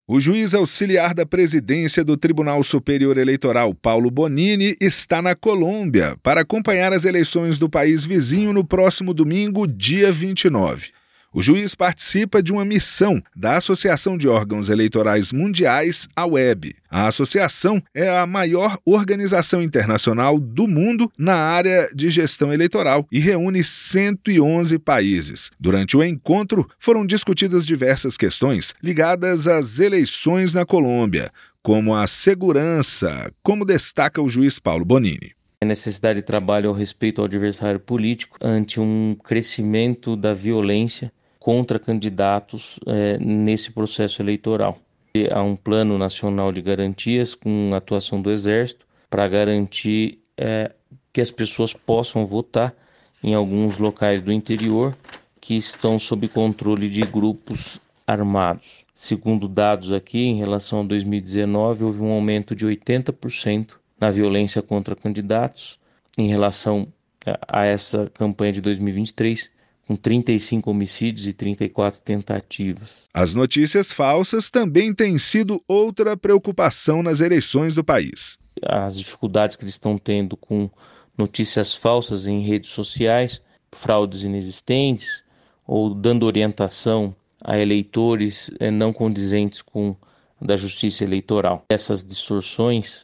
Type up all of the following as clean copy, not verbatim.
O juiz auxiliar da presidência do Tribunal Superior Eleitoral, Paulo Bonini, está na Colômbia para acompanhar as eleições do país vizinho no próximo domingo, dia 29. O juiz participa de uma missão da Associação de Órgãos Eleitorais Mundiais, a WEB. A associação é a maior organização internacional do mundo na área de gestão eleitoral e reúne 111 países. Durante o encontro, foram discutidas diversas questões ligadas às eleições na Colômbia, como a segurança, como destaca o juiz Paulo Bonini. A necessidade de trabalho ao respeito ao adversário político ante um crescimento da violência contra candidatos nesse processo eleitoral. Há um plano nacional de garantias com a atuação do Exército para garantir que as pessoas possam votar em alguns locais do interior que estão sob controle de grupos armados. Segundo dados aqui, em relação a 2019, houve um aumento de 80% na violência contra candidatos em relação a essa campanha de 2023, com 35 homicídios e 34 tentativas. As notícias falsas também têm sido outra preocupação nas eleições do país. As dificuldades que eles estão tendo com notícias falsas em redes sociais, fraudes inexistentes ou dando orientação a eleitores não condizentes com da justiça eleitoral. Essas distorções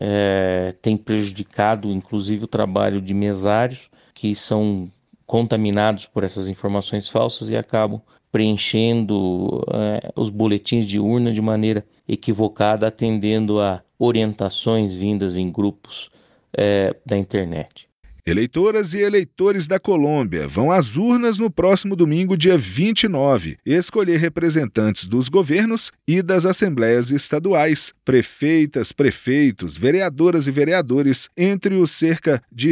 têm prejudicado, inclusive, o trabalho de mesários que são contaminados por essas informações falsas e acabam preenchendo os boletins de urna de maneira equivocada, atendendo a orientações vindas em grupos da internet. Eleitoras e eleitores da Colômbia vão às urnas no próximo domingo, dia 29, escolher representantes dos governos e das assembleias estaduais, prefeitas, prefeitos, vereadoras e vereadores, entre os cerca de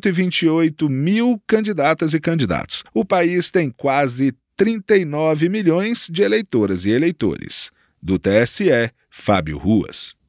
128 mil candidatas e candidatos. O país tem quase 39 milhões de eleitoras e eleitores. Do TSE, Fábio Ruas.